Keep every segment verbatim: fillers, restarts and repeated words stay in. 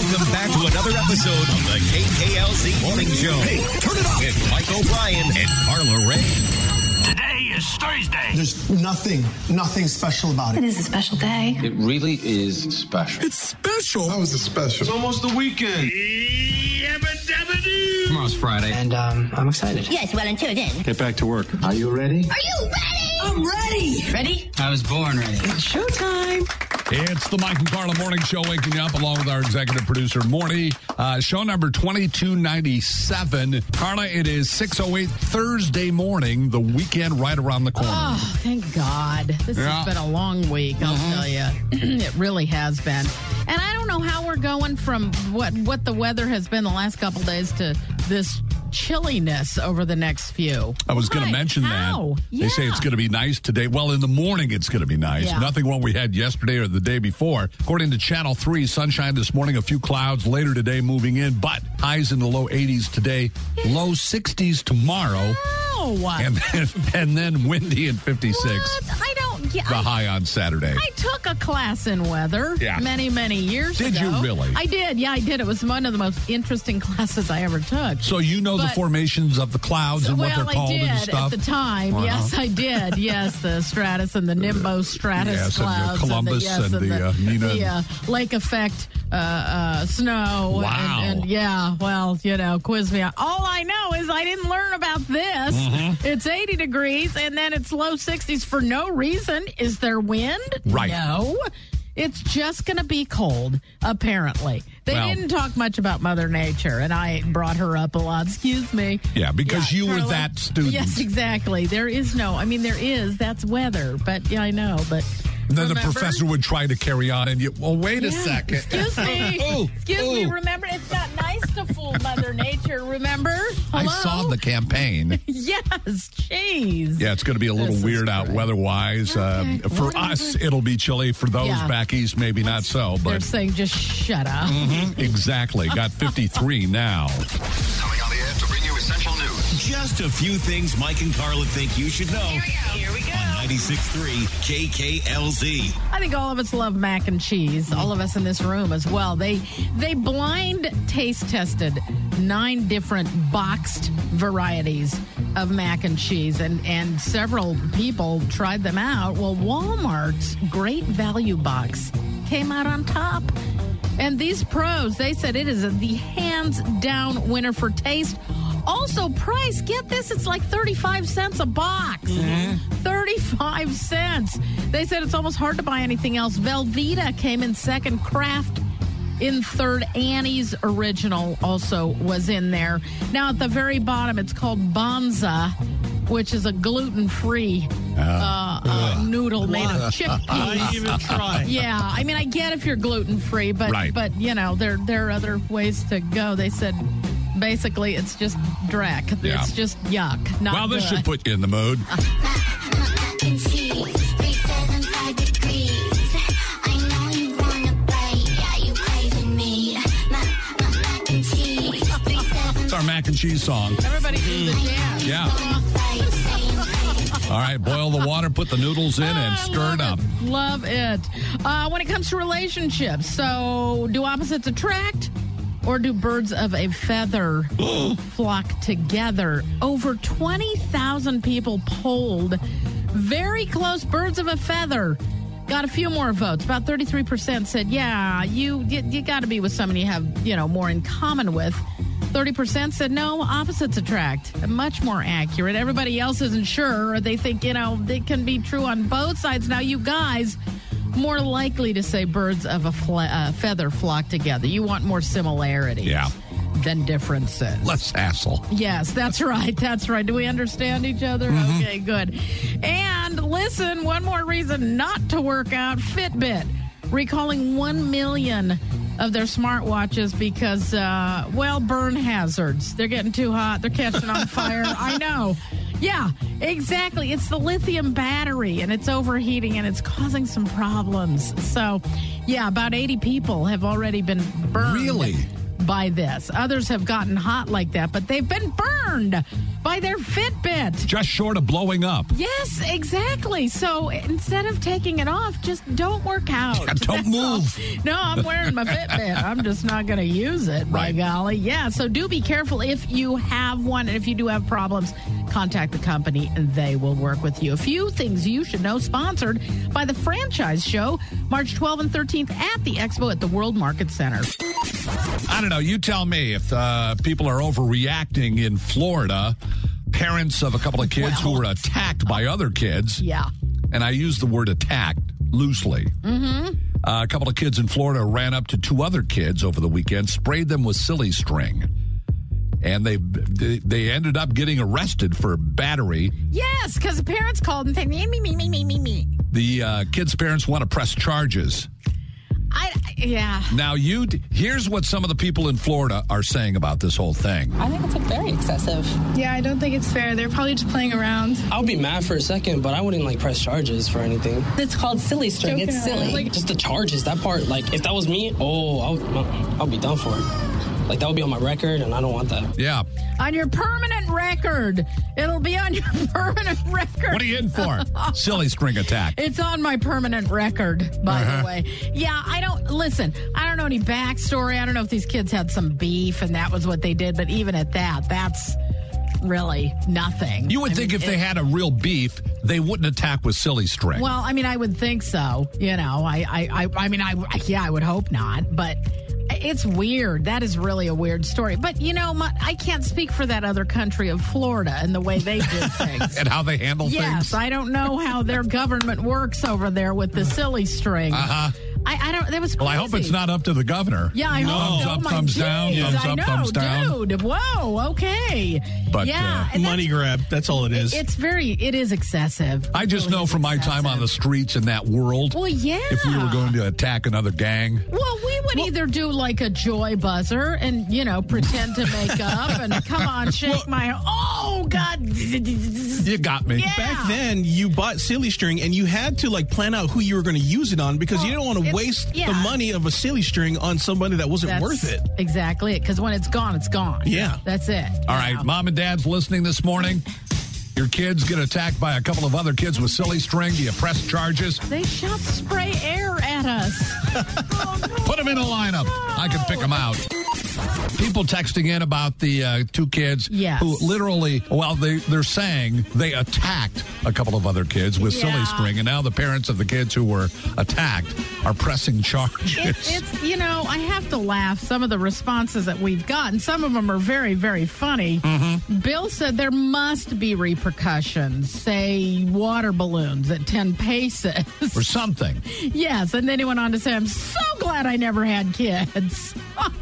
Welcome back to another episode of the K K L Z Morning Show. Hey, turn it up. With Mike O'Brien and Carla Ray. Today is Thursday. There's nothing, nothing special about it. It is a special day. It really is special. It's special. How is it special? It's almost the weekend. Tomorrow's Friday. And um, I'm excited. Yes, well, until then. Get back to work. Are you ready? Are you ready? I'm ready. Ready? I was born ready. It's showtime. It's the Mike and Carla Morning Show, waking you up along with our executive producer, Morty. Uh, show number twenty-two ninety-seven. Carla, it is six oh eight Thursday morning, the weekend right around the corner. Oh, thank God. This Yeah. has been a long week, I'll Mhm. tell you. It really has been. And I don't know how we're going from what, what the weather has been the last couple days to this chilliness over the next few. I was going to Why? mention How? that. They say Yeah. it's going to be nice today. Well, in the morning, it's going to be nice. Yeah. Nothing what we had yesterday or the day before. According to Channel three, sunshine this morning, a few clouds later today moving in, but highs in the low eighties today, low sixties tomorrow, Oh, and then, and then windy and fifty-six. what? I don't get The I, high on Saturday. I took a class in weather Yeah. many, many years Did ago. you really? I did. Yeah, I did. It was one of the most interesting classes I ever took. So you know the But- formations of the clouds and what well, they're called I did and stuff? at the time. Uh-huh. Yes, I did. Yes, the stratus and the nimbostratus Yes, and the clouds. Columbus yes, and the, uh, Nina the uh, lake effect uh, uh, snow. Wow. And, and yeah, well, you know, quiz me. All I know is I didn't learn about this. Mm-hmm. It's eighty degrees and then it's low sixties for no reason. Is there wind? Right. No. It's just going to be cold, apparently. They Well- didn't talk much about Mother Nature, and I brought her up a lot. Excuse me. Yeah, because you were Carla. that student. Yes, exactly. There is no, I mean, there is, that's weather, but yeah, I know, but. And then the remember? professor would try to carry on, and you, well, wait a Yeah. second. Excuse me. Oh, Excuse me. oh. Remember, it's not nice to fool Mother Nature, remember? I Hello? saw the campaign. Yes, jeez. Yeah, it's going to be a little This is weird out great. weather-wise. Okay, Uh, for whatever. us, it'll be chilly. For those Yeah. back east, maybe not so. They're But saying just shut up. Mhm, exactly. Got fifty-three now. Coming on the air to bring you essential news. Just a few things Mike and Carla think you should know. Here we go. On ninety-six point three K K L Z. I think all of us love mac and cheese. All of us in this room as well. They they blind taste tested nine different boxed varieties of mac and cheese, and and several people tried them out. Well, Walmart's Great Value Box came out on top. And these pros, they said it is a, the hands down winner for taste. Also, price, get this, it's like thirty-five cents a box. thirty-five cents. They said it's almost hard to buy anything else. Velveeta came in second. Kraft in third. Annie's Original also was in there. Now, at the very bottom, it's called Bonza, which is a gluten-free uh, uh, noodle made of chickpeas. I even try. Yeah, I mean, I get if you're gluten-free, but, Right. but you know, there, there are other ways to go. They said, basically, it's just dreck. Yeah. It's just yuck. Not Well, this good. should put you in the mood. Mac and cheese, three seventy-five degrees. I know you wanna bite, yeah, you craving me. Mac, mac, mac and cheese, three seventy-five It's our mac and cheese song. Everybody do the dance. Yeah. All right, boil the water, put the noodles in, and I stir it love up. Love it. Uh, when it comes to relationships, so do opposites attract? Or do birds of a feather flock together? Over twenty thousand people polled. Very close, birds of a feather. Got a few more votes. About thirty-three percent said, yeah, you you, you got to be with someone you have, you know, more in common with. thirty percent said, no, opposites attract. Much more accurate. Everybody else isn't sure. Or they think, you know, it can be true on both sides. Now, you guys, more likely to say birds of a fla- uh, feather flock together. You want more similarities Yeah. than differences. Less hassle. Yes, that's right. That's right. Do we understand each other? Mm-hmm. Okay, good. And listen, one more reason not to work out. Fitbit recalling one million of their smartwatches because, uh, well, burn hazards. They're getting too hot. They're catching on fire. I know. Yeah, exactly. It's the lithium battery, and it's overheating, and it's causing some problems. So, yeah, about eighty people have already been burned. Really? by this. Others have gotten hot like that, but they've been burned by their Fitbit. Just short of blowing up. Yes, exactly. So instead of taking it off, just don't work out. Yeah, don't That's move. all. No, I'm wearing my Fitbit. I'm just not going to use it, by Right. golly. Yeah, so do be careful if you have one, and if you do have problems, contact the company and they will work with you. A few things you should know, sponsored by the Franchise Show, March twelfth and thirteenth at the Expo at the World Market Center. I don't know. You tell me if uh, people are overreacting in Florida. Parents of a couple of kids Well. who were attacked by other kids. Yeah. And I use the word attacked loosely. Mm-hmm. Uh, a couple of kids in Florida ran up to two other kids over the weekend, sprayed them with silly string. And they they ended up getting arrested for battery. Yes, because the parents called and said, me, me, me, me, me, me, me. The uh, kids' parents want to press charges. I, yeah. Now, you here's what some of the people in Florida are saying about this whole thing. I think it's like very excessive. Yeah, I don't think it's fair. They're probably just playing around. I would be mad for a second, but I wouldn't like press charges for anything. It's called silly string. Joking It's around. silly. Like, Just the charges, that part, like if that was me, oh, I'll, I'll be done for it. Like that would be on my record, and I don't want that. Yeah. On your permanent record. It'll be on your permanent record. What are you in for? Silly string attack. It's on my permanent record, by Uh-huh. the way. Yeah, I don't, listen, I don't know any backstory. I don't know if these kids had some beef and that was what they did, but even at that, that's really nothing. You would I think mean, if they it- had a real beef, they wouldn't attack with silly string. Well, I mean, I would think so. You know, I, I, I, I mean, I, yeah, I would hope not, but it's weird. That is really a weird story. But, you know, my, I can't speak for that other country of Florida and the way they did things. And how they handle Yes, things. I don't know how their government works over there with the silly string. Uh-huh. I, I don't, that was crazy. Well, I hope it's not up to the governor. Yeah, I no. hope Thumbs so. up, My thumbs down, geez, thumbs I up, know, thumbs down. Dude, whoa, okay. But, yeah, uh, and Money that's- grab. That's all it is. It's very, it is excessive. I just It really know is from my time on the excessive. streets in that world, Well, yeah. if we were going to attack another gang, Well, we would either do like a joy buzzer and, you know, pretend to make up and come on, shake my, oh, God. you got me. Yeah. Back then, you bought silly string and you had to like plan out who you were going to use it on because Well, you didn't want to it's- waste yeah. the money of a silly string on somebody that wasn't That's worth it. exactly it. Because when it's gone, it's gone. Yeah. That's it. All you right, know. mom and dad's listening this morning. Your kids get attacked by a couple of other kids with silly string. Do you press charges? They shot spray air at us. Oh, no. Put them in a lineup. I can pick them out. People texting in about the uh, two kids Yes. who literally, well, they, they're saying they attacked a couple of other kids with silly Yeah. string, and now the parents of the kids who were attacked are pressing charges. It, it's, you know, I have to laugh. Some of the responses that we've gotten, some of them are very, very funny. Mm-hmm. Bill said there must be repercussions, say water balloons at ten paces. or something. Yes, and then he went on to say, I'm so glad I never had kids.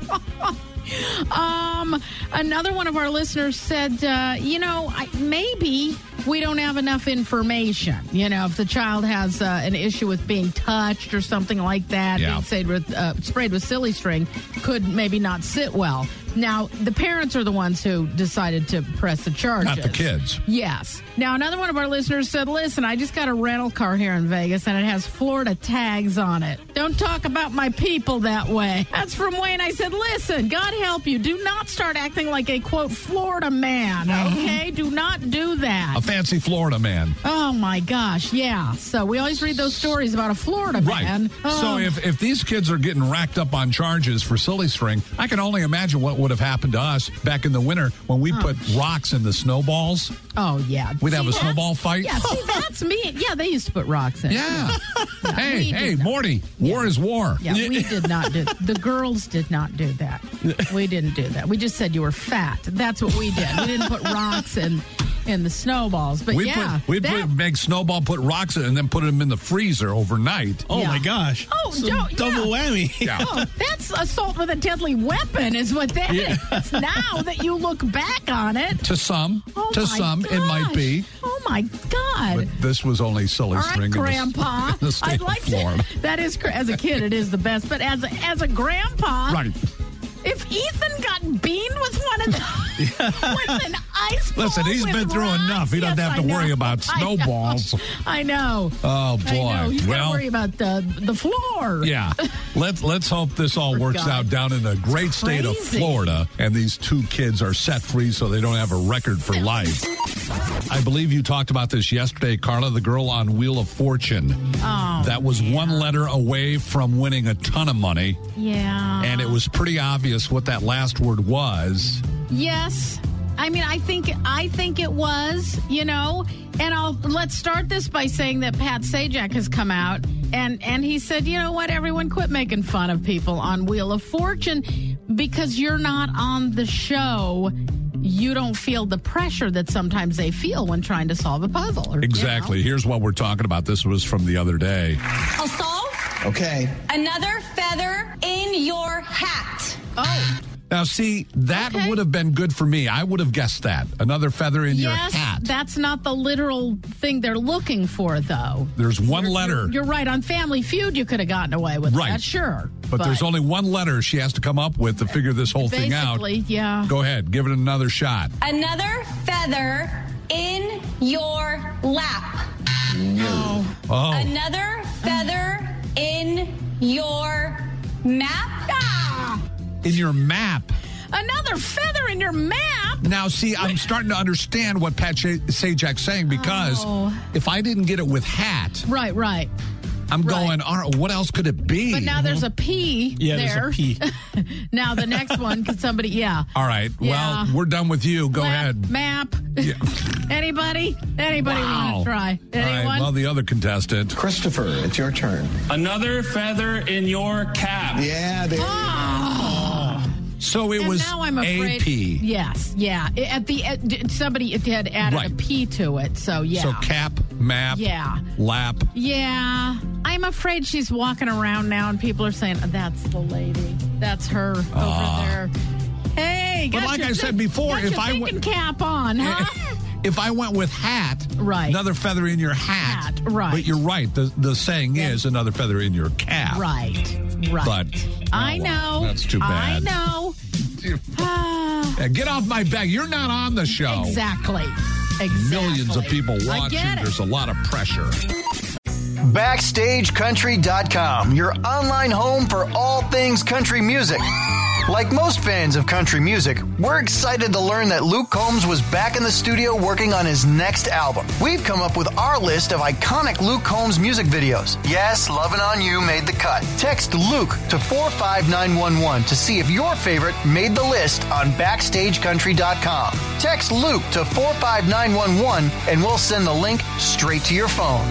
um, another one of our listeners said, uh, you know, I, maybe we don't have enough information. You know, if the child has uh, an issue with being touched or something like that, Yeah. being sprayed with, uh, sprayed with silly string could maybe not sit well. Now, the parents are the ones who decided to press the charges. Not the kids. Yes. Now, another one of our listeners said, listen, I just got a rental car here in Vegas, and it has Florida tags on it. Don't talk about my people that way. That's from Wayne. I said, listen, God help you. Do not start acting like a, quote, Florida man, okay? Do not do that. A fancy Florida man. Oh, my gosh, yeah. So we always read those stories about a Florida Right. man. Oh. So if, if these kids are getting racked up on charges for silly string, I can only imagine what would have happened to us back in the winter when we put rocks in the snowballs. Oh, yeah. We'd have a that's- snowball fight. Yeah, see, that's me. Yeah, they used to put rocks in. Yeah. hey, we hey, did not. Morty, war is war. Yeah, we did not do The girls did not do that. We didn't do that. We just said you were fat. That's what we did. We didn't put rocks in in the snowballs. But We'd, yeah. put, we'd that- put, make snowball, put rocks in, and then put them in the freezer overnight. Oh Yeah. my gosh. Oh, Some Joe, double yeah. whammy. Yeah. Oh, that's assault with a deadly weapon is what that Yeah. is. Now that you look back on it. To some, Oh to my some, it might gosh. be. Oh my God. But this was only silly All right, string in the- Grandpa. in the state I'd of like Florida. to. That is, cr- as a kid, it is the best. But as a, as a grandpa, Right. if Ethan got beamed with one of those, with an ice ball. Listen, he's with been through rocks. enough. He doesn't Yes, have to I worry know. about I know. snowballs. I know. Oh, boy. I know. He's got Well- to worry about the, the floor. Yeah. Let's let's hope this all For works God. out down in the great state of crazy. Florida and these two kids are set free so they don't have a record for life. I believe you talked about this yesterday, Carla, the girl on Wheel of Fortune. Oh, that was man. one letter away from winning a ton of money. Yeah. And it was pretty obvious what that last word was. Yes. I mean, I think I think it was, you know, and I'll let's start this by saying that Pat Sajak has come out and and he said, you know what, everyone quit making fun of people on Wheel of Fortune because you're not on the show. You don't feel the pressure that sometimes they feel when trying to solve a puzzle. Or, Exactly. You know. Here's what we're talking about. This was from the other day. I'll solve Okay. another feather in your hat. Oh. Now, see, that Okay. would have been good for me. I would have guessed that. Another feather in your Yes, hat. that's not the literal thing they're looking for, though. There's one You're- letter. You're, you're right. On Family Feud, you could have gotten away with Right. that, sure. But, there's only one letter she has to come up with to figure this whole thing out. basically, yeah. Go ahead, give it another shot. Another feather in your lap. Oh. Oh, Another feather in your map. Ah! in your map. Another feather in your map? Now, see, I'm starting to understand what Pat Sha- Sajak's saying because Oh. if I didn't get it with hat, Right, right. I'm Right. going, all right, what else could it be? But now there's a P Yeah, there. there's a P. Now the next one, could somebody, yeah. All right, Yeah. well, we're done with you. Go Map, ahead. Map. Yeah. Anybody? Anybody Wow. want to try? All Anyone? right, well, the other contestant. Christopher, it's your turn. Another feather in your cap. Yeah, there. So it and was now I'm afraid. A P. Yes, yeah. At the at, somebody had added Right. a P to it, so yeah. So cap, map, Yeah. lap. Yeah, I'm afraid she's walking around now, and people are saying, "That's the lady. That's her over there." Hey, But got like your I said thi- before, got if your I thinking went- cap on, huh? If I went with hat, Right. another feather in your hat. Hat, right. But you're right. The the saying is another feather in your cap. Right, right. But I oh, well, know. that's too I bad. know. Ah, Yeah, get off my back. You're not on the show. exactly. Exactly. Millions of people I watching. get it. There's a lot of pressure. Backstage Country dot com, your online home for all things country music. Like most fans of country music, we're excited to learn that Luke Combs was back in the studio working on his next album. We've come up with our list of iconic Luke Combs music videos. Yes, Lovin' On You made the cut. Text Luke to four five nine one one to see if your favorite made the list on Backstage Country dot com. Text Luke to four five nine one one and we'll send the link straight to your phone.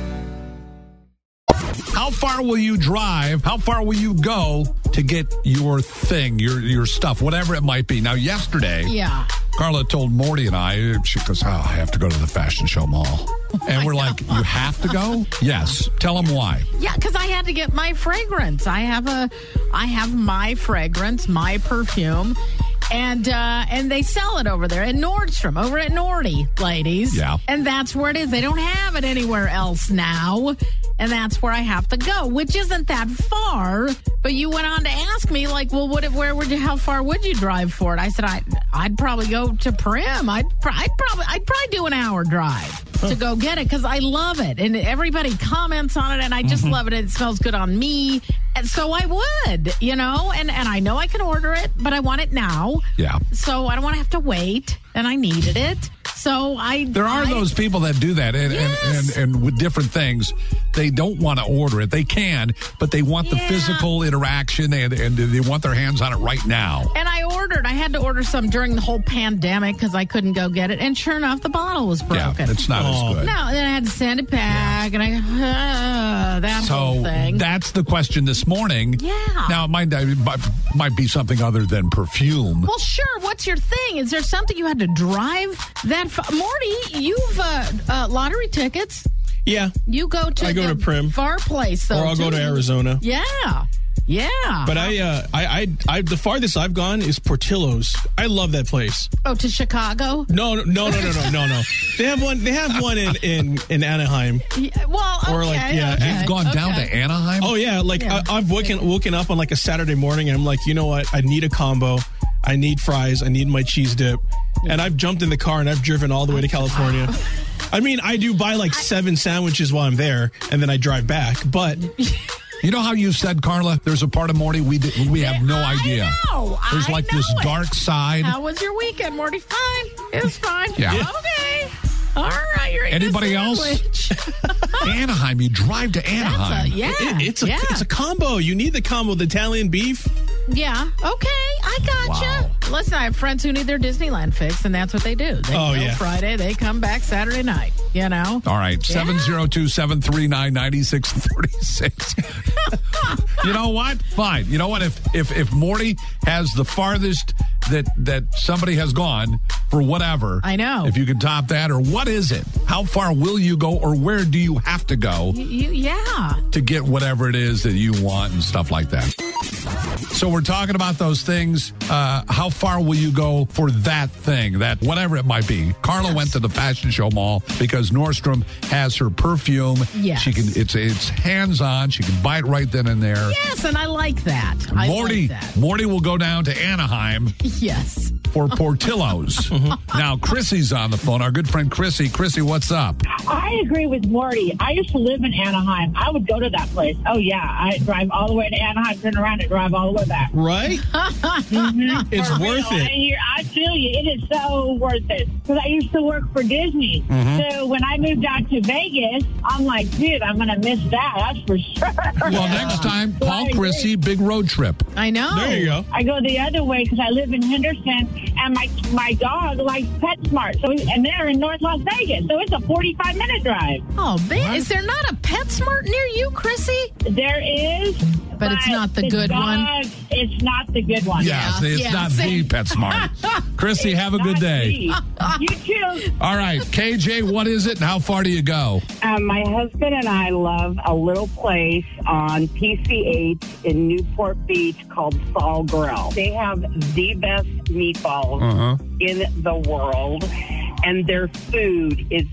How far will you drive? How far will you go to get your thing, your your stuff, whatever it might be? Now, yesterday, Yeah. Carla told Morty and I, she goes, oh, I have to go to the Fashion Show Mall. And we're like, you have to go? Yes. Tell them why. Yeah, because I had to get my fragrance. I have a, I have my fragrance, my perfume, and uh, and they sell it over there at Nordstrom, over at Nordy, ladies. Yeah. And that's where it is. They don't have it anywhere else now, and that's where I have to go, which isn't that far. But you went on to ask me, like, well, what? Where would you? How far would you drive for it? I said, I, I'd probably go to Prim. I'd, pr- I'd probably, I'd probably do an hour drive to go get it because I love it, and everybody comments on it, and I just Mm-hmm. love it. It smells good on me, and so I would, you know, and and I know I can order it, but I want it now. Yeah. So I don't want to have to wait, and I needed it. So I There are I, those people that do that, and, Yes. and, and, and with different things, they don't want to order it. They can, but they want the Yeah. physical interaction, and, and they want their hands on it right now. And I ordered. I had to order some during the whole pandemic because I couldn't go get it. And sure enough, the bottle was broken. Yeah, it's not Oh. as good. No, then I had to send it back, and I uh, that whole So thing. that's the question this morning. Yeah. Now, it might, it might- might be something other than perfume. Well, sure. What's your thing? Is there something you had to drive that far? Morty, you've uh, uh, lottery tickets. Yeah. You go to I go the to Prim. far place, though. Or I'll go too. to Arizona. Yeah. Yeah. But I, uh, I, I, I, the farthest I've gone is Portillo's. I love that place. oh, to Chicago? No, no, no, no, no, no, no, no. They have one. They have one in in, in Anaheim. Yeah, well, okay. Or like, yeah, okay, You've gone down okay. to Anaheim? Oh yeah, like Yeah. I, I've woken woken up on like a Saturday morning, and I'm like, you know what? I need a combo. I need fries. I need my cheese dip. And I've jumped in the car and I've driven all the way to California. I mean, I do buy like seven sandwiches while I'm there, and then I drive back. But you know how you said, Carla, there's a part of Morty we did, we have no idea. I know. There's I like know this it. dark side. How was your weekend, Morty? Fine. It was fine. Yeah. Okay. All right. You're eating Anybody a else? sandwich. Anaheim. You drive to Anaheim. That's a, yeah. it, it's, a, yeah. it's a combo. You need the combo, the Italian beef. Yeah. Okay. I gotcha. Wow. Listen, I have friends who need their Disneyland fix, and that's what they do. They Oh, go yeah. Friday, they come back Saturday night, you know? All right, Yeah. seven zero two, seven three nine, nine six four six. You know what? Fine. You know what? If if if Morty has the farthest that that somebody has gone for whatever, I know. If you can top that, or what is it? How far will you go, or where do you have to go You, you, yeah. to get whatever it is that you want and stuff like that? So we're talking about those things. Uh, how far will you go for that thing, that whatever it might be? Carla Yes. went to the Fashion Show Mall because Nordstrom has her perfume. Yes. She can. It's it's hands on. She can buy it right then and there. Yes, and I like that. I Morty like that. Morty will go down to Anaheim Yes. for Portillo's. Now Chrissy's on the phone. Our good friend Chrissy. Chrissy, what's up? I agree with Morty. I used to live in Anaheim. I would go to that place. Oh, yeah. I drive all the way to Anaheim, turn around, and drive all the way back. Right? Mm-hmm. It's For worth real. it. And you- I feel you. It is so worth it. Because I used to work for Disney. Mhm. So when I moved out to Vegas, I'm like, dude, I'm going to miss that. That's for sure. Well, next time, So I Paul agree. Chrissy, big road trip. I know. There you go. I go the other way because I live in Henderson, and my my dog likes PetSmart. So and they're in North Las Vegas, so it's a forty-five minute drive. Oh, man. Is there not a PetSmart near you, Chrissy? There is, But it's not the good one? dog, It's not the good one. Yeah, see, it's yeah, not see. the PetSmart. Chrissy, have a good Not day. the. You too. All right, K J, what is it and how far do you go? Um, my husband and I love a little place on P C H in Newport Beach called Saul Grill. They have the best meatballs Uh-huh. in the world, and their food is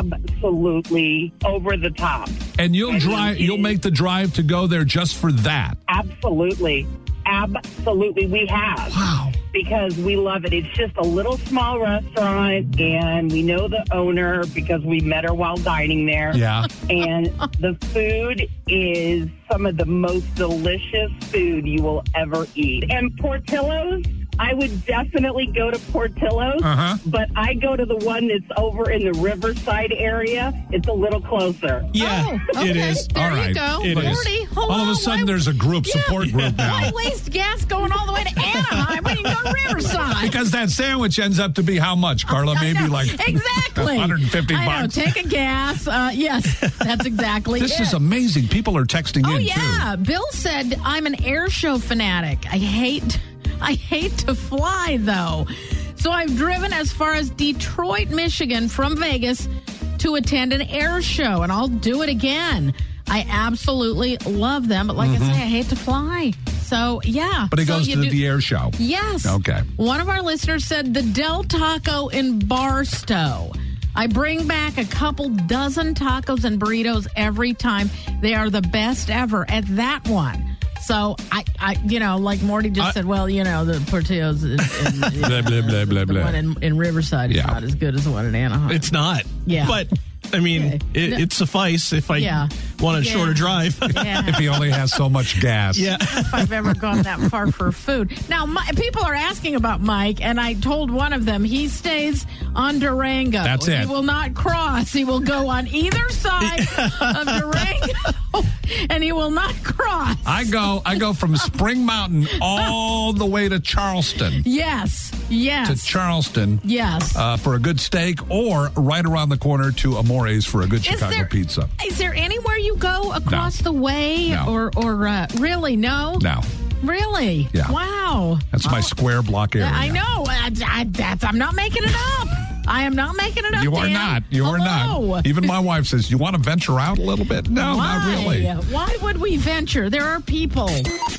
absolutely over the top. And you'll drive you'll make the drive to go there just for that. Absolutely. Absolutely. We have. Wow. Because we love it. It's just a little small restaurant, and we know the owner because we met her while dining there. Yeah. And the food is some of the most delicious food you will ever eat. And Portillo's, I would definitely go to Portillo's, Uh-huh. but I go to the one that's over in the Riverside area. It's a little closer. Yeah, Oh, it okay. is. There All right. you go. It is. Morty, hold All of on. a sudden Why- there's a group, Yeah. support group now. Why waste gas going all the way to Anaheim when you can go to Riverside? Because that sandwich ends up to be how much, Carla? I Maybe know. like exactly one hundred fifty I know. bucks. Take a gas. Uh, yes, that's exactly This it. is amazing. People are texting Oh in yeah, Bill said I'm an air show fanatic. I hate, I hate to fly though, so I've driven as far as Detroit, Michigan, from Vegas to attend an air show, and I'll do it again. I absolutely love them, but like Mhm. I say, I hate to fly. So yeah, But it So goes you to do- the air show. Yes. Okay. One of our listeners said the Del Taco in Barstow. I bring back a couple dozen tacos and burritos every time. They are the best ever at that one. So I, I you know, like Morty just I- said, well, you know, the Portillo's in, in, Blah, blah, blah, blah, the blah. one in, in Riverside is Yeah. not as good as the one in Anaheim. It's not. Yeah. But, I mean, Okay. it, No. it suffice if I Yeah. want a Yeah. shorter drive. Yeah. If he only has so much gas. Yeah. if I've ever gone that far for food. Now, my, people are asking about Mike, and I told one of them he stays on Durango. That's it. He will not cross. He will go on either side of Durango, and he will not cross. I go I go from Spring Mountain all the way to Charleston. Yes, yes, To Charleston. yes. Uh, for a good steak, or right around the corner to Amore's for a good Is Chicago there- pizza. Is there anywhere you go across the way, No. or or uh, really no? No, Really? Yeah. Wow. that's my square block area. I know. I, I, that's, I'm not making it up. I am not making it up. You are Dan. not. You are Hello. not. Even my wife says, you want to venture out a little bit? No, Why? not really. Why would we venture? There are people.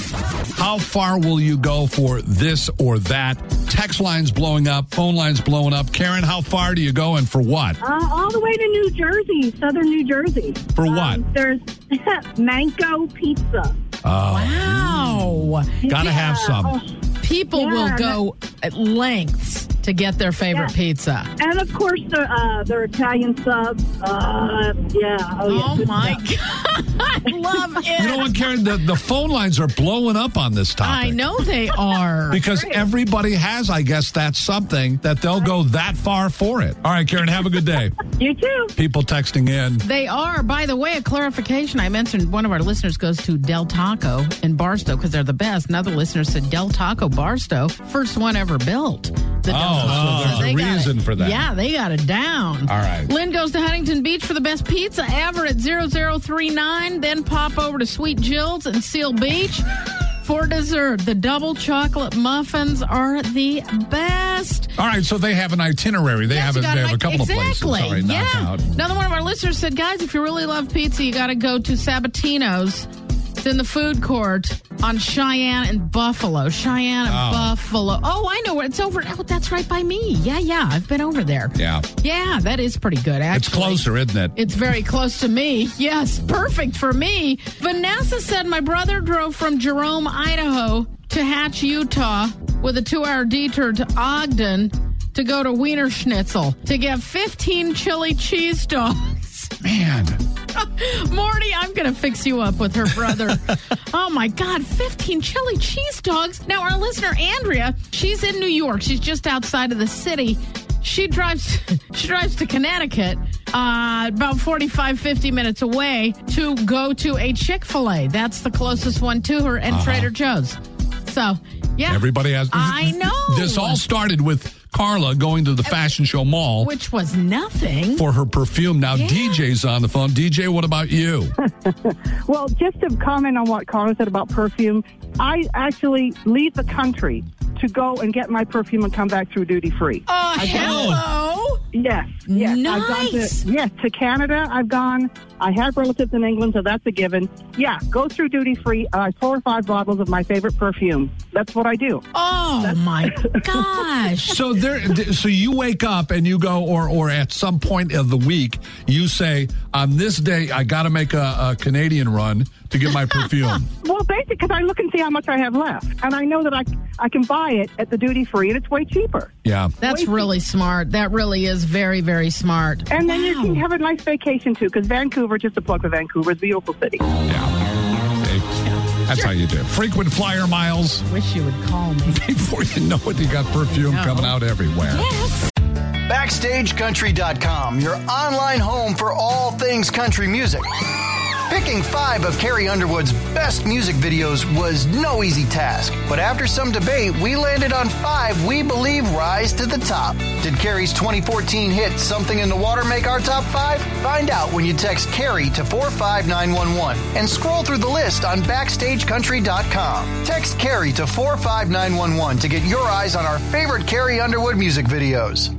How far will you go for this or that? Text lines blowing up, phone lines blowing up. Karen, how far do you go and for what? Uh, all the way to New Jersey, southern New Jersey. For what? Um, there's Manco Pizza. Oh, Wow. gotta have some. Oh, people Yeah, will and go at lengths to get their favorite Yeah. pizza. And of course, their uh, their Italian subs. Uh, yeah. Oh, yeah, Oh good my stuff. God. I love it. You know what, Karen? The, the phone lines are blowing up on this topic. I know they are. Because everybody has, I guess, that's something that they'll go that far for it. All right, Karen, have a good day. You too. People texting in. They are. By the way, a clarification. I mentioned one of our listeners goes to Del Taco in Barstow because they're the best. Another listener said Del Taco Barstow, first one ever built. The Del Oh, Taco. so there's They a got reason it. for that. Yeah, they got it down. All right. Lynn goes to Huntington Beach for the best pizza ever at zero zero three nine. Then pop over to Sweet Jill's in Seal Beach. For dessert, the double chocolate muffins are the best. All right, so they have an itinerary. They Yes, have, you a, gotta they have a make- couple exactly. of places. All right, yeah. knocked out. Another one of our listeners said, guys, if you really love pizza, you got to go to Sabatino's. It's in the food court on Cheyenne and Buffalo. Cheyenne and Oh. Buffalo. Oh, I know where it's over. Oh, that's right by me. Yeah, yeah. I've been over there. Yeah. Yeah, that is pretty good, actually. It's closer, isn't it? It's very close to me. Yes, perfect for me. Vanessa said my brother drove from Jerome, Idaho to Hatch, Utah with a two-hour detour to Ogden to go to Wiener Schnitzel to get fifteen chili cheese dogs. Man. Morty, I'm going to fix you up with her brother. Oh, my God, fifteen chili cheese dogs. Now, our listener, Andrea, she's in New York. She's just outside of the city. She drives she drives to Connecticut, uh, about forty-five, fifty minutes away to go to a Chick-fil-A. That's the closest one to her, and Uh-huh. Trader Joe's. So, yeah. Everybody has. I know. This all started with Carla going to the Fashion Show Mall Which was nothing. for her perfume. Now, Yeah. D J's on the phone. D J, what about you? Well, just to comment on what Carla said about perfume, I actually leave the country to go and get my perfume and come back through duty free. Oh, hello. Yes, yes. I've gone to, Nice. yes, to Canada I've gone. I have relatives in England, so that's a given. Yeah, go through duty free. Uh, four or five bottles of my favorite perfume. That's what I do. Oh, my gosh. So there, so you wake up and you go, or or at some point of the week, you say, on this day, I got to make a, a Canadian run to get my perfume. Well, basically, because I look and see how much I have left, and I know that I I can buy it at the duty free, and it's way cheaper. Yeah. That's really smart. That really is very, very smart. And then you Wow. can have a nice vacation too, because Vancouver, just a plug for Vancouver, is a beautiful city. Yeah. See? That's how you do it. Frequent flyer miles. Wish you would call me. Before you know it, you got perfume No. coming out everywhere. Yes. Backstage Country dot com, your online home for all things country music. Picking five of Carrie Underwood's best music videos was no easy task, but after some debate, we landed on five we believe rise to the top. Did Carrie's twenty fourteen hit Something in the Water make our top five? Find out when you text Carrie to four five nine one one and scroll through the list on Backstage Country dot com. Text Carrie to four five nine one one to get your eyes on our favorite Carrie Underwood music videos.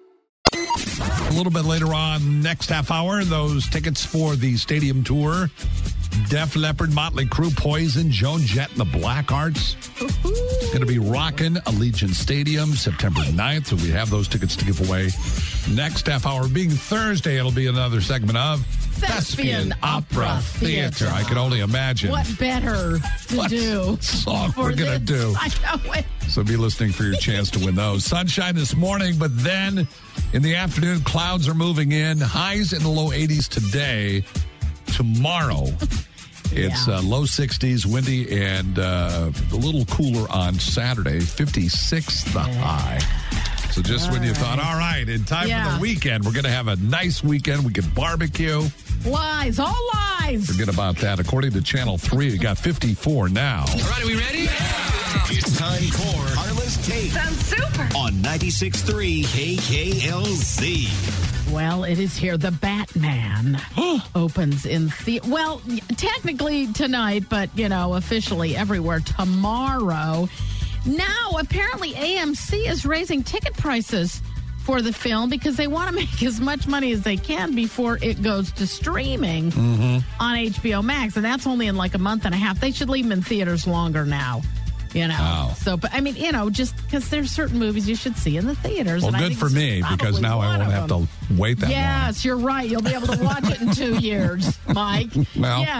A little bit later on, next half hour, those tickets for the stadium tour. Def Leppard, Motley Crue, Poison, Joan Jett, and the Black Arts. Going to be rocking Allegiant Stadium September ninth, so we have those tickets to give away. Next half hour being Thursday, it'll be another segment of Thespian Opera Theater. I can only imagine What better to what do? song for we're going to this? do. I know it. So be listening for your chance to win those. Sunshine this morning, but then in the afternoon, clouds are moving in. Highs in the low eighties today. Tomorrow, it's Yeah. uh, low sixties, windy, and uh, a little cooler on Saturday. fifty-six the high. So just when you thought, all right, in time for Yeah. the weekend, we're going to have a nice weekend. We can barbecue. Lies, all lies. Forget about that. According to Channel three, it got fifty-four now. All right, are we ready? It's time for Carla's Take. Sounds super. On ninety-six point three K K L Z. Well, it is here. The Batman opens in the well, technically tonight, but you know, officially everywhere tomorrow. Now, apparently, A M C is raising ticket prices for the film because they want to make as much money as they can before it goes to streaming Mm-hmm. on H B O Max, and that's only in like a month and a half. They should leave them in theaters longer now. You know, Wow. so but I mean, you know, just because there's certain movies you should see in the theaters. Well, and I good think for this me is because probably now I one won't of have them. to wait that long. Yes, you're right. You'll be able to watch it in two years, Mike. Well. Yes.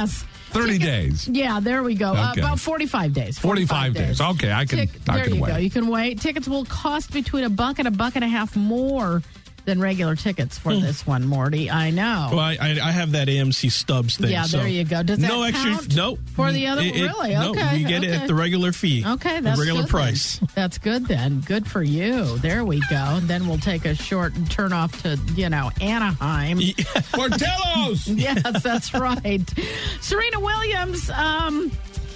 thirty days. Yeah, there we go. Uh, Okay. about forty-five days. forty-five days. Okay, I can, Tick- I there can you wait. go. You can wait. Tickets will cost between a buck and a buck and a half more than regular tickets for this one, Morty. I know. Well, I, I, I have that A M C Stubbs thing. Yeah, so there you go. Does that no extra? count Nope. for the other? It- it- really? No, okay. you get it okay. at the regular fee. Okay, the that's regular good price. Then. That's good then. Good for you. There we go. And then we'll take a short turn off to, you know, Anaheim. Portillo's! Yes, that's right. Serena Williams, um,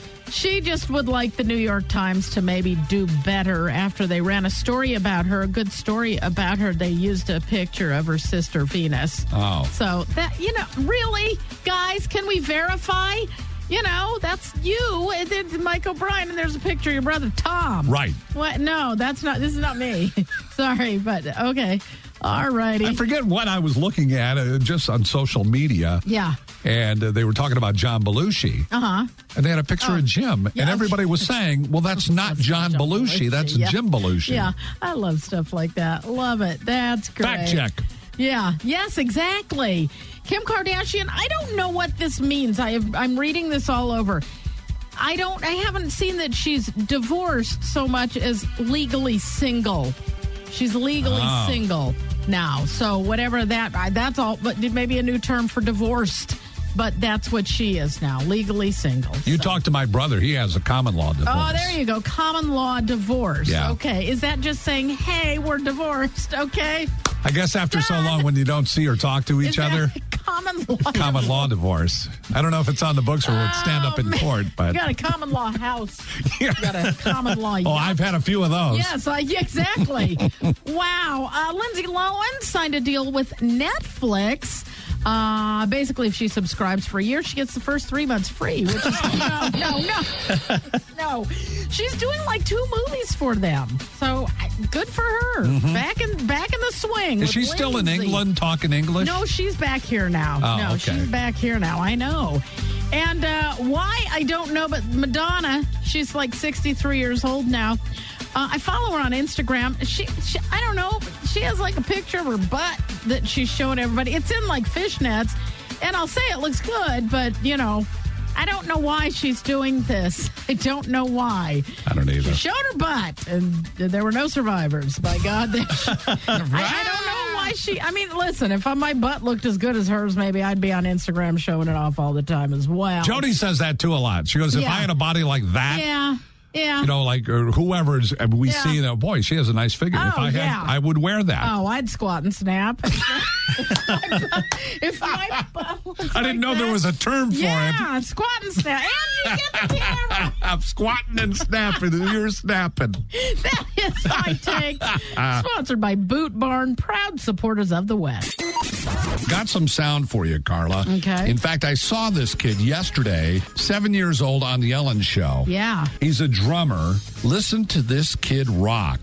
she just would like the New York Times to maybe do better after they ran a story about her, a good story about her. They used a picture of her sister, Venus. Oh. So that, you know, really, guys, can we verify? You know, that's you. And then Mike O'Brien, and there's a picture of your brother, Tom. Right. What? No, that's not, this is not me. Sorry, but okay. All righty. I forget what I was looking at uh, just on social media. Yeah. And uh, they were talking about John Belushi. Uh-huh. And they had a picture Oh. of Jim. Yeah. And everybody was saying, well, that's not John Belushi. That's Yeah. Jim Belushi. Yeah, I love stuff like that. Love it. That's great. Fact check. Yeah. Yes, exactly. Kim Kardashian, I don't know what this means. I have, I'm reading this all over. I don't, I haven't seen that she's divorced so much as legally single. She's legally Oh. single now. So whatever that, I- that's all, but maybe a new term for divorced. But that's what she is now, legally single. You So- talk to my brother. He has a common law divorce. Oh, there you go. Common law divorce. Yeah. Okay. Is that just saying, hey, we're divorced? Okay. I guess after so long when you don't see or talk to each Is that other, common law? common law divorce. I don't know if it's on the books or would stand up in court, but You got a common law house. You got a common law. oh, I've had a few of those. Yes, I, yeah, exactly. Wow. Uh, Lindsay Lohan signed a deal with Netflix. Uh, basically, if she subscribes for a year, she gets the first three months free, which is no, no, no, no. She's doing like two movies for them, so uh, good for her. Mhm. Back in back in the swing. Is with she still in Lindsay. England talking English? No, she's back here now. Oh, no, okay. she's back here now. I know. And uh, why, I don't know, but Madonna, she's like sixty-three years old now. Uh, I follow her on Instagram. She, she, I don't know, she has like a picture of her butt that she's showing everybody. It's in like fishnets, and I'll say it looks good, but, you know, I don't know why she's doing this. I don't know why. I don't either. She showed her butt, and there were no survivors. By God, they, I, I don't know why she. I mean, listen, if my butt looked as good as hers, maybe I'd be on Instagram showing it off all the time as well. Jody says that too a lot. She goes, if Yeah. I had a body like that, Yeah, yeah. you know, like or whoever's, uh, we Yeah. see that, boy, she has a nice figure. if Oh, I had, yeah. I would wear that. Oh, I'd squat and snap. if my butt looks I didn't like know there that. was a term for it. Yeah, squat and snap. Angie, get the camera. I'm squatting and snapping, and you're snapping. That is my take. Sponsored by Boot Barn, proud supporters of the West. Got some sound for you, Carla. Okay. In fact, I saw this kid yesterday, seven years old, on the Ellen Show. Yeah. He's a drummer. Listen to this kid rock.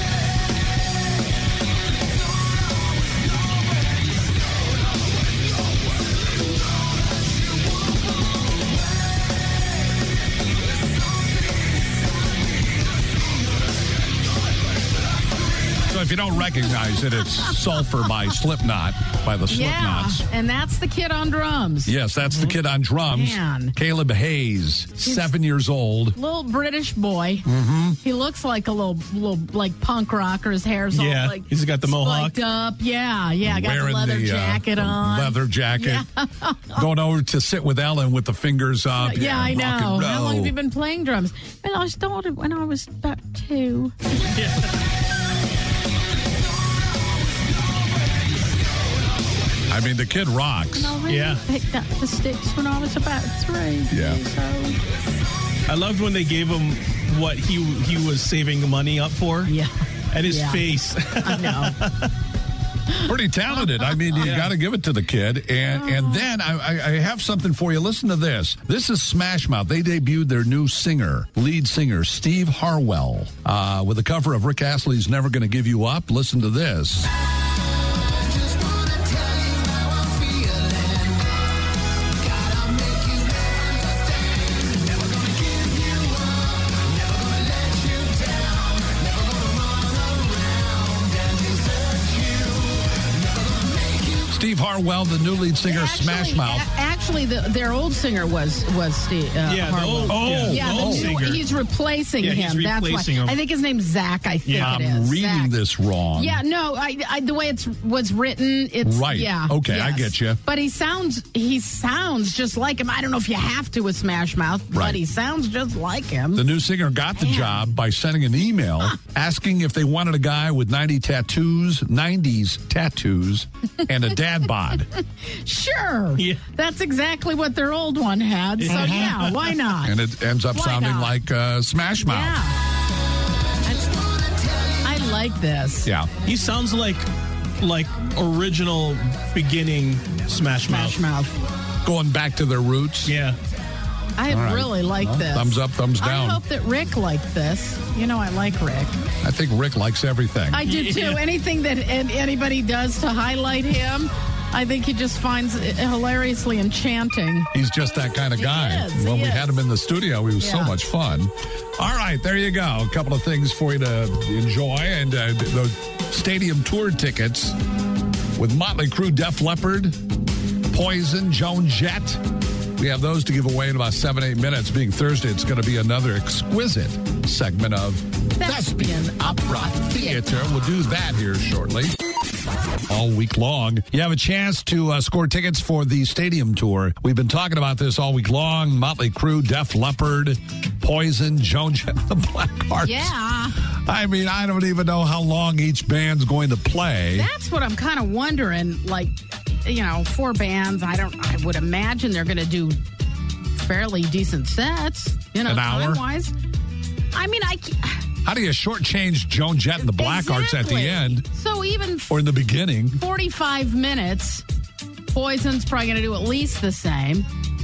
So if you don't recognize it, it's Sulfur by Slipknot, by the Yeah, Slipknots. and that's the kid on drums. Yes, that's the kid on drums. Man. Caleb Hayes, seven years old. Little British boy. Mm-hmm. He looks like a little, little like punk rocker. His hair's Yeah, all like he's got the mohawk. spiked up. Yeah, yeah. Got Wearing the leather the, uh, jacket the on. leather jacket. Going over to sit with Ellen with the fingers up. Yeah, I rock know. and How long roll. have you been playing drums? Well, I started when I was about two. I mean, the kid rocks. And I really Yeah. picked up the sticks when I was about three. Yeah. years old. I loved when they gave him what he he was saving money up for. Yeah. And his Yeah. face. I know. Pretty talented. I mean, you Yeah. got to give it to the kid. And and then I, I, I have something for you. Listen to this. This is Smash Mouth. They debuted their new singer, lead singer, Steve Harwell, uh, with a cover of Rick Astley's Never Gonna Give You Up. Listen to this. Steve Harwell, the new lead singer, Actually- Smash Mouth. a- actually, the, their old singer was was Steve. Uh, Yeah, the Harlow. old- oh, yeah, yeah, the the old new- singer. he's replacing Yeah, him. he's That's replacing why. him. I think his name's Zach. I think Yeah, it I'm is. reading Zach. this wrong. Yeah, no, I, I, the way it's was written, it's Right. Yeah, Okay, I yes. get you. But he sounds he sounds just like him. I don't know if you have to with Smash Mouth, Right. but he sounds just like him. The new singer got the job by sending an email asking if they wanted a guy with ninety tattoos, nineties tattoos, and a dad bod. Sure, Yeah. that's exactly what their old one had. So yeah, why not? And it ends up Why sounding not? like uh, Smash Mouth. Yeah. That's- I like this. Yeah. He sounds like like original beginning Smash Mouth. Smash Mouth. Going back to their roots. Yeah. I All right. really like Well, this. thumbs up, thumbs down. I hope that Rick liked this. You know, I like Rick. I think Rick likes everything. I do too. Yeah. Anything that an- anybody does to highlight him, I think he just finds it hilariously enchanting. He's just that kind of guy. is, he when we is. had him in the studio, he was so Yeah. much fun. All right, there you go. A couple of things for you to enjoy. And uh, the stadium tour tickets with Motley Crue, Def Leppard, Poison, Joan Jett. We have those to give away in about seven, eight minutes. Being Thursday, it's going to be another exquisite segment of Thespian Opera Theater. We'll do that here shortly. All week long, you have a chance to uh, score tickets for the stadium tour. We've been talking about this all week long. Motley Crue, Def Leppard, Poison, Joan Jett, the Blackhearts. Yeah. I mean, I don't even know how long each band's going to play. That's what I'm kind of wondering. Like, you know, four bands. I don't. I would imagine they're going to do fairly decent sets. You know, An hour? time-wise. I mean, I. How do you shortchange Joan Jett and the Blackhearts at the Exactly. end So even or in the beginning? forty-five minutes. Poison's probably going to do at least the same.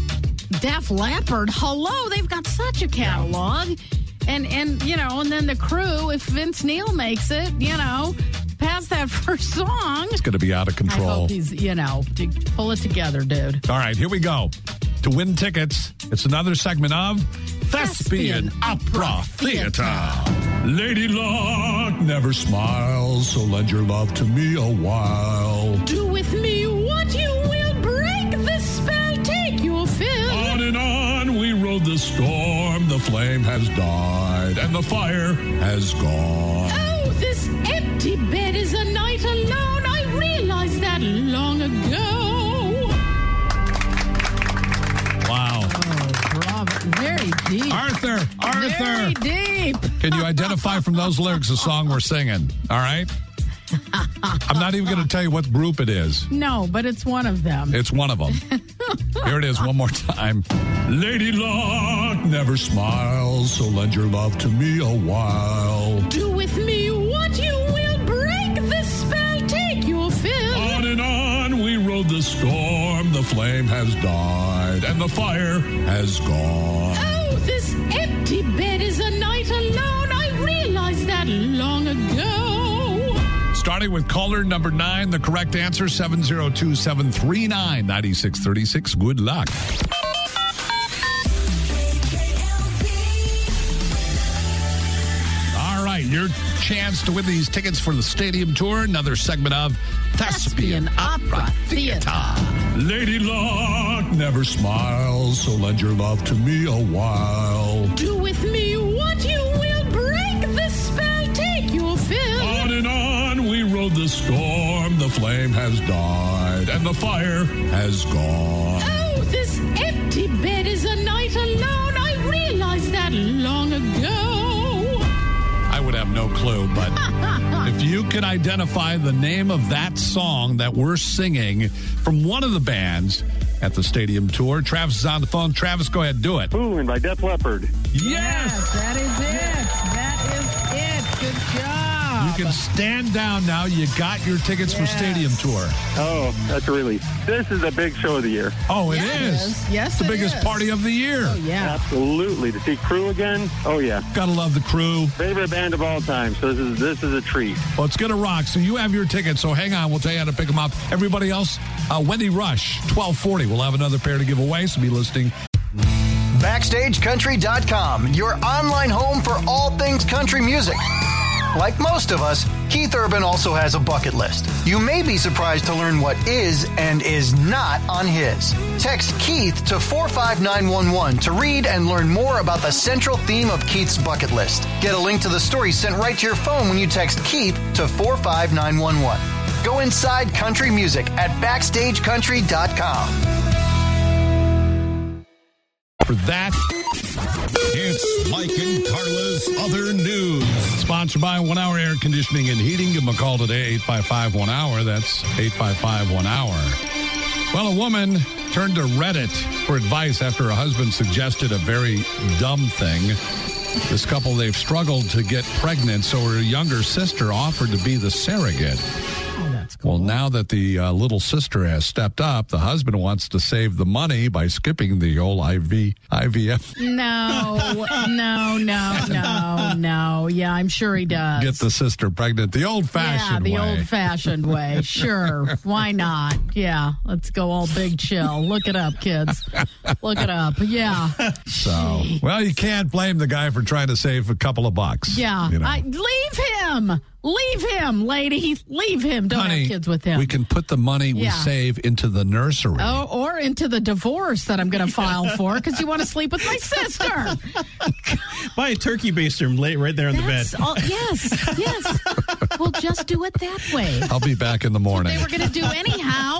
Def Leppard, hello, they've got such a catalog. And, and you know, and then the Crew, if Vince Neil makes it, you know, past that first song. It's going to be out of I control. hope he's, you know, to pull it together, dude. All right, here we go. To win tickets, it's another segment of Thespian, Thespian Opera Opera Theater. Theater. Lady Luck never smiles, so lend your love to me a while. Do with me what you will, break the spell, take your fill. On and on we rode the storm, the flame has died, and the fire has gone. Oh, this empty bed is a night alone. I realized that long ago. Wow. Oh, bravo. Very deep. Arthur, Arthur. Very deep. Can you identify from those lyrics the song we're singing? All right? I'm not even going to tell you what group it is. No, but it's one of them. It's one of them. Here it is one more time. Lady Luck never smiles, so lend your love to me a while. Do with me what you will, break the spell, take your fill. On and on we rode the storm, the flame has died, and the fire has gone. Oh, this empty bed is a night alone. I realized that long ago. Starting with caller number nine, the correct answer, seven zero two, seven three nine, nine six three six. Good luck. All right, your chance to win these tickets for the stadium tour. Another segment of Thespian Opera Theater. Lady Luck never smiles, so lend your love to me a while. Do with me what you will, break the spell, take your fill. On and on we rode the storm, the flame has died, and the fire has gone. Oh, this empty bed is a night alone. I realized that long ago. I would have no clue, but if you can identify the name of that song that we're singing from one of the bands at the stadium tour, Travis is on the phone. Travis, go ahead, do it. Boom, by Def Leppard. Yes! That is it. That is it. Good job. You can stand down now. You got your tickets for Yes. stadium tour. Oh, that's a relief. This is a big show of the year. Oh, it Yeah, it is. is. Yes, It's the it biggest is. party of the year. Oh, yeah. Absolutely. To see Crew again, oh yeah. Gotta love the Crew. Favorite band of all time, so this is this is a treat. Well, it's gonna rock. So you have your tickets. So hang on. We'll tell you how to pick them up. Everybody else, uh, Wendy Rush, twelve forty. We'll have another pair to give away, so be listening. Backstage Country dot com, your online home for all things country music. Like most of us, Keith Urban also has a bucket list. You may be surprised to learn what is and is not on his. Text Keith to four five nine one one to read and learn more about the central theme of Keith's bucket list. Get a link to the story sent right to your phone when you text Keith to four five nine one one. Go inside country music at backstage country dot com. For that, it's Mike and Carla's Other News. Sponsored by One Hour Air Conditioning and Heating. Give them a call today, eight five five one hour. That's eight five five one hour. Well, a woman turned to Reddit for advice after her husband suggested a very dumb thing. This couple, they've struggled to get pregnant, so her younger sister offered to be the surrogate. Oh, that's cool. Well, now that the uh, little sister has stepped up, the husband wants to save the money by skipping the old I V, I V F. No, no, no, no, no. Yeah, I'm sure he does. Get the sister pregnant the old-fashioned yeah, the way. old-fashioned way. Sure. Why not? Yeah, let's go all big chill. Look it up, kids. Look it up. Yeah. So, well, you can't blame the guy for trying to save a couple of bucks. Yeah. You know. I, leave him. Leave him, lady. Leave him. Don't Honey, have kids with him. We can put the money we Yeah. save into the nursery. Oh, or into the divorce that I'm going to file for because you want to sleep with my sister. Buy a turkey baster and lay it right there on That's the bed. all, yes, yes. We'll just do it that way. I'll be back in the morning. They were going to do anyhow.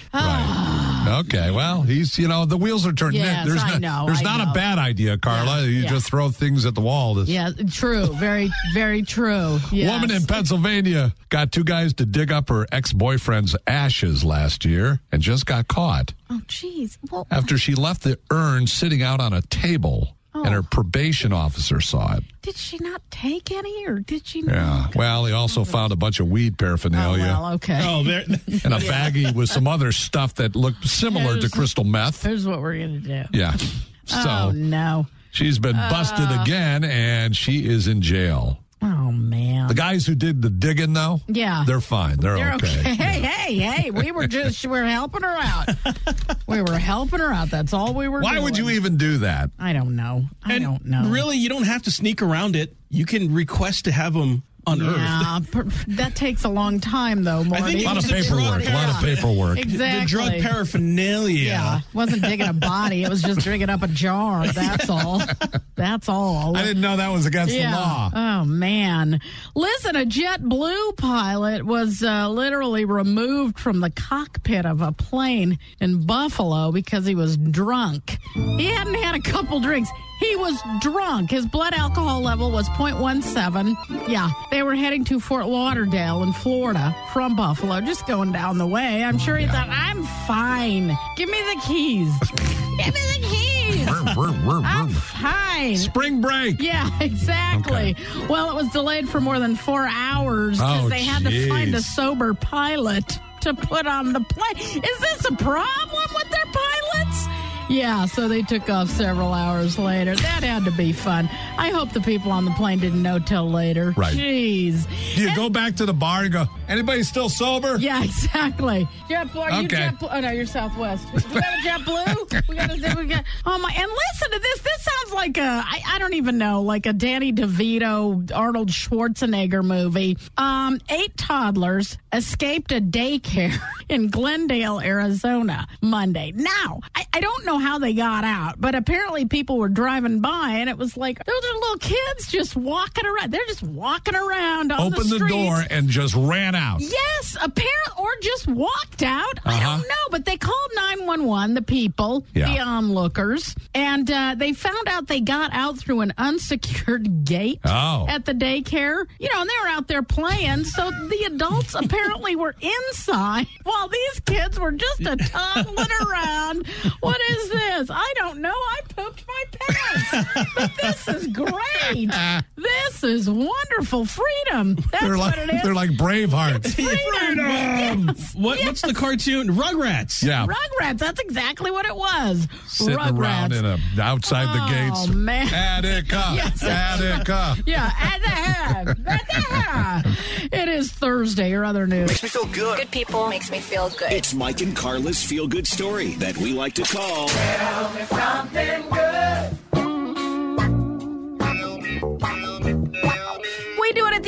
Right. Okay, well, he's, you know, the wheels are turning. Yes, there's I not, know, There's I not know. a bad idea, Carla. Yeah, you yeah. just throw things at the wall. This Yeah, true. Very, very true. Yes. woman in Pennsylvania got two guys to dig up her ex-boyfriend's ashes last year and just got caught Oh, jeez. Well, after she left the urn sitting out on a table. Oh. And her probation officer saw it. did she not take any, or did she not? Yeah. Well, he also found a bunch of weed Oh, paraphernalia. well, okay. Oh, there. And a baggie with some other stuff that looked similar to Here's- crystal meth. Here's what we're going to do. Yeah. So Oh, no. she's been busted Uh. again, and she is in jail. Oh, man. The guys who did the digging, though, Yeah. they're fine. They're, They're okay. okay. Hey, hey, hey. We were just, we were helping her out. We were helping her out. That's all we were Why doing. would you even do that? I don't know. I And don't know. Really, you don't have to sneak around it. You can request to have them unearthed. Yeah, per- that takes a long time, though, Morty. I think A lot of it was the paperwork. drug- A lot of paperwork. Exactly. The drug paraphernalia. Yeah, wasn't digging a body. It was just digging up a jar. That's all. That's all. I didn't know that was against yeah. the law. Oh, man. Listen, a JetBlue pilot was uh, literally removed from the cockpit of a plane in Buffalo because he was drunk. He hadn't had a couple drinks. He was drunk. His blood alcohol level was point one seven. Yeah, they were heading to Fort Lauderdale in Florida from Buffalo, just going down the way. I'm sure he thought, I'm fine. Give me the keys. Give me the keys. I'm fine. Spring break. Yeah, exactly. Okay. Well, it was delayed for more than four hours because Oh, they had to find a jeez. sober pilot to put on the plane. Is this a problem with their pilots? Yeah, so they took off several hours later. That had to be fun. I hope the people on the plane didn't know till later. Right. Jeez. Do you go back to the bar and go, anybody still sober? Yeah, exactly. JetBlue. Are you Okay. JetBlue? Oh no, you're Southwest. We got a JetBlue. We got a. We got. Oh my! And listen to this. This sounds like a. I, I don't even know, like a Danny DeVito, Arnold Schwarzenegger movie. Um, eight toddlers escaped a daycare in Glendale, Arizona, Monday. Now, I, I don't know how they got out, but apparently people were driving by, and it was like those are little kids just walking around. They're just walking around on Opened the the streets. door and just ran out. Yes, apparently, or just walked out. I Uh-huh. don't know, but they called nine one one, the people, Yeah. the onlookers, and uh, they found out they got out through an unsecured gate Oh. at the daycare. You know, and they were out there playing, so the adults apparently were inside while these kids were just a toddling around. What is this? I don't know. I pooped my pants. But this is great. This is wonderful freedom. That's They're what like it is. they're like Bravehearts. Freedom. Yes. What, What's the cartoon? Rugrats. Yeah. Rugrats. That's exactly what it was. Sitting Rugrats. around in a outside the gates. Oh, man. Attica. Yes. Attica. Yeah, at the head. At the head. It is Thursday, or other news. Makes me feel good. Good people makes me feel good. It's Mike and Carla's Feel Good Story that we like to call Tell me something good. We do it at the end of every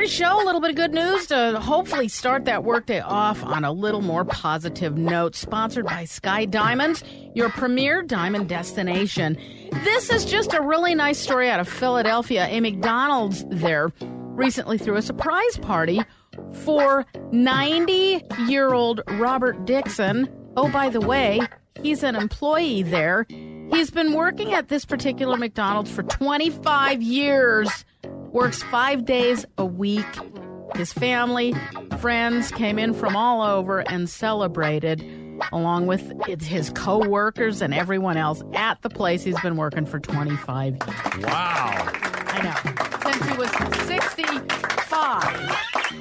every show, a little bit of good news to hopefully start that workday off on a little more positive note. Sponsored by Sky Diamonds, your premier diamond destination. This is just a really nice story out of Philadelphia. A McDonald's there recently threw a surprise party for ninety-year-old Robert Dixon. Oh, by the way, he's an employee there. He's been working at this particular McDonald's for twenty-five years. Works five days a week. His family, friends came in from all over and celebrated, along with his co-workers and everyone else at the place he's been working for twenty-five years. Wow. I know. Since he was sixty-five.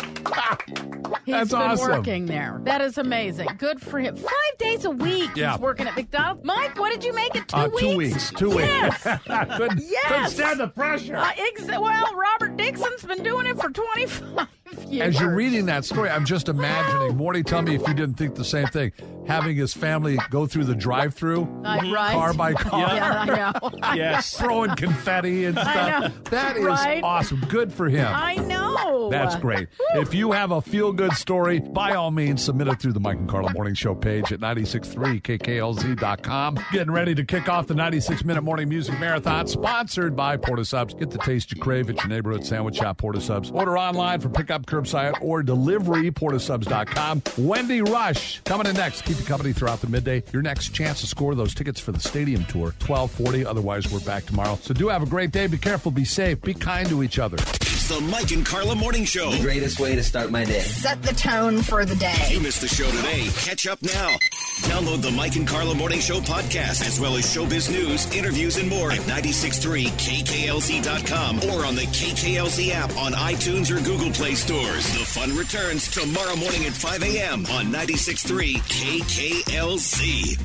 He's That's been awesome. working there. That is amazing. Good for him. Five days a week Yeah. he's working at McDonald's. Mike, what did you make it? Two Uh, weeks? two weeks. Two yes. weeks. couldn't, Yes. couldn't stand the pressure. Uh, ex- well, Robert Dixon's been doing it for twenty-five years. As you're reading that story, I'm just imagining, Morty, tell me if you didn't think the same thing, having his family go through the drive-through, Uh, right. car by car. Yeah, I know. Yes. Throwing confetti and I stuff. know. That is Right? awesome. Good for him. I know. That's great. If you have a feel-good story, by all means, submit it through the Mike and Carla Morning Show page at ninety-six point three K K L Z dot com. Getting ready to kick off the ninety-six minute Morning Music Marathon, sponsored by Porta Subs. Get the taste you crave at your neighborhood sandwich shop, Porta Subs. Order online for pickup, curbside, or delivery, porta subs dot com. Wendy Rush coming in next. Keep you company throughout the midday. Your next chance to score those tickets for the stadium tour, twelve forty. Otherwise, we're back tomorrow. So do have a great day. Be careful. Be safe. Be kind to each other. It's the Mike and Carla Morning Show. The greatest way to start my day. Set the tone for the If day. you missed the show today, catch up now. Download the Mike and Carla Morning Show podcast, as well as showbiz news, interviews, and more at ninety-six point three K K L Z dot com or on the K K L Z app on iTunes or Google Play stores. The fun returns tomorrow morning at five a.m. on ninety-six point three K K L Z.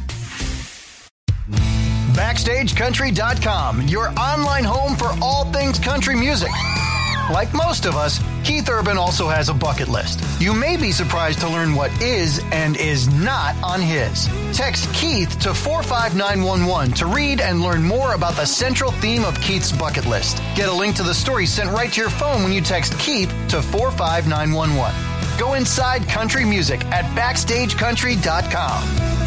Backstage Country dot com, your online home for all things country music. Like most of us, Keith Urban also has a bucket list. You may be surprised to learn what is and is not on his. Text Keith to four five nine one one to read and learn more about the central theme of Keith's bucket list. Get a link to the story sent right to your phone when you text Keith to four five nine one one. Go inside country music at Backstage Country dot com.